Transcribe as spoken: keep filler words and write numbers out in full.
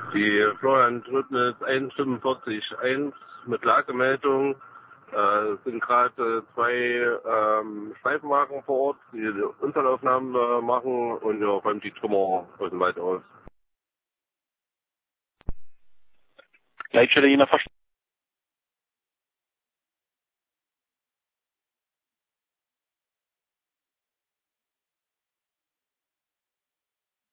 Die Florian Trübnis eins fünfundvierzig eins mit Lagemeldung. Äh, es sind gerade äh, zwei ähm, Streifenwagen vor Ort, die die Unfallaufnahmen äh, machen und ja, räumen die Trümmer aus dem Wald aus. Leitstelle Jena verstanden.